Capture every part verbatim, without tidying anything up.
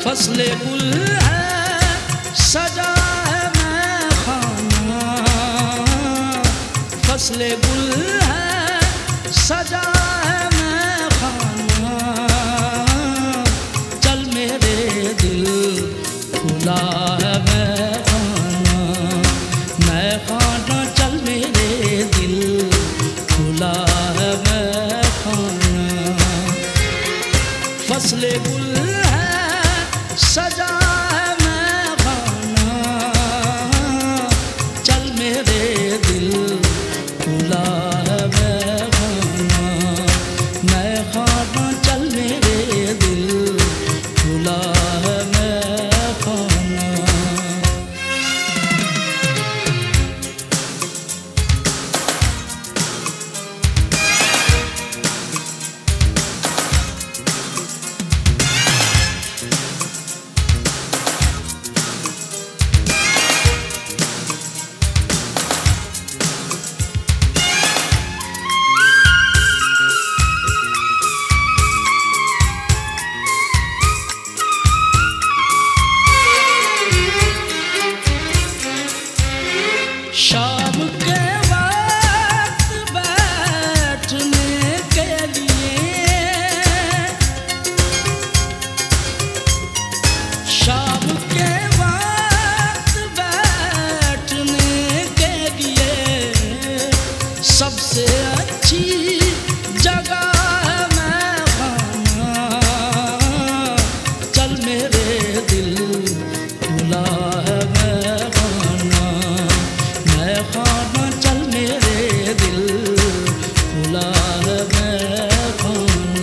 फसले गुल है सजा है मैं खाना, फसले गुल है सजा है मैं खाना, चल मेरे दिल खुला है मैं खाना, मैं खाना चल मेरे दिल खुला है मैं खाना, फसले गुल सजा है मैं खाना, चल मेरे दिल खुला है मैं खाना, मैं खाना चल मेरे दिल खुला है मैं खाना। शाम के वक्त बैठने के लिए, शाम के वक्त बैठने के लिए सबसे अच्छी जगह है मैं खाना, चल मेरे दिल खुला है मैं खाना, मैं खाना चल मेरे दिल खुला है मैं खाना।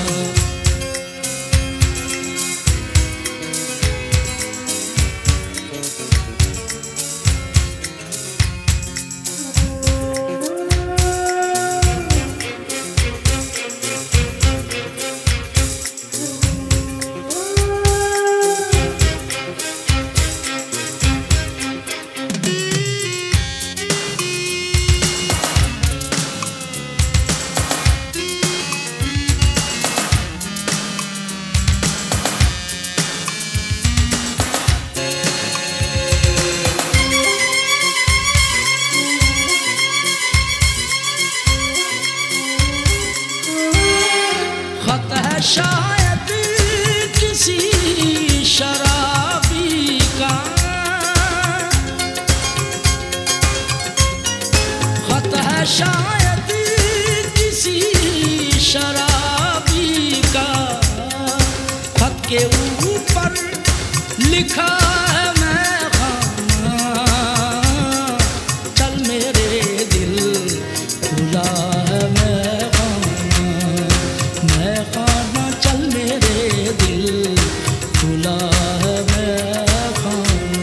शायद किसी शराबी का खत है, शायद किसी शराबी का, खत के ऊपर लिखा है मैं खाना, चल मेरे दिल खुला है मैं खाना, मैं खाना चल मेरे दिल खुला है मैं खाना।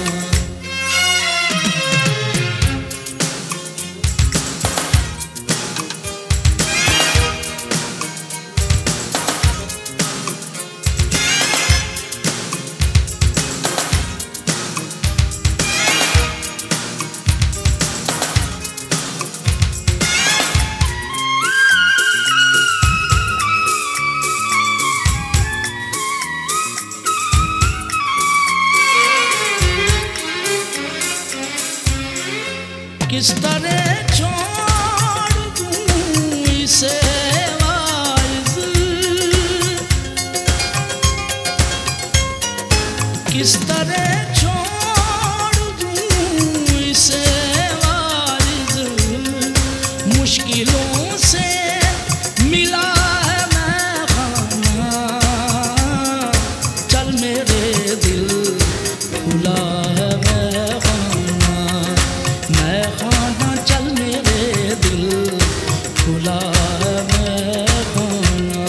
किस तरह छोड़ दूं इसे वाइज़, किस तरह छोड़ दूं इसे वाइज़, मुश्किलों से मिला है मैं खाना, चल मेरे दिल खुला है मैं खाना, मैं खाना चल मेरे दिल खुला है मैं खाना।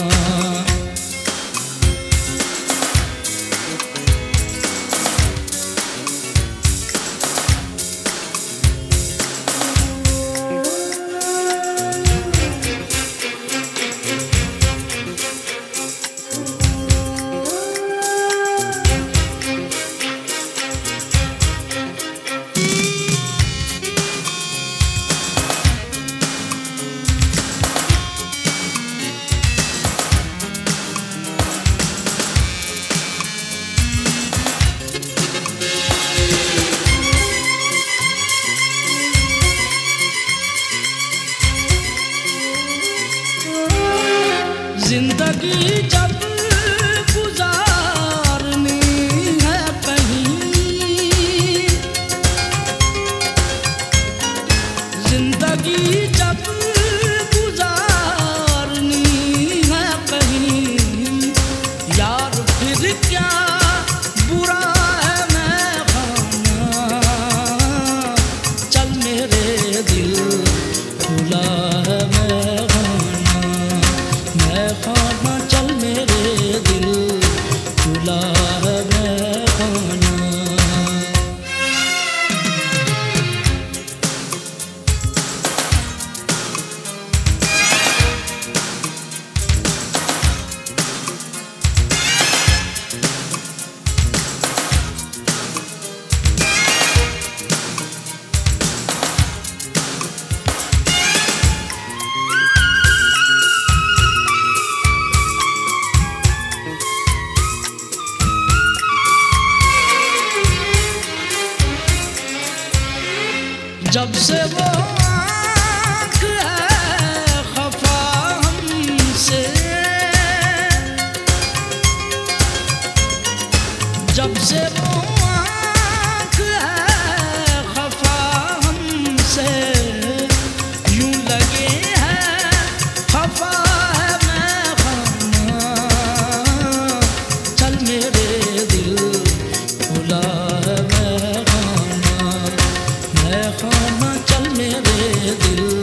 जिंदगी जब गुजारनी है कहीं यार फिर क्या बुरा है मैं खाना चल मेरे दिल खुला है मैं खाना मैं खाना चल मेरे दिल खुला है मैं खाना जब से वो आँख है खफा हमसे जब से वो आँख है खफा हमसे यूं लगे है खफा है मैं खाना चल मेरे दिल खुला है मैं खाना मैं खाना चल मेरे दिल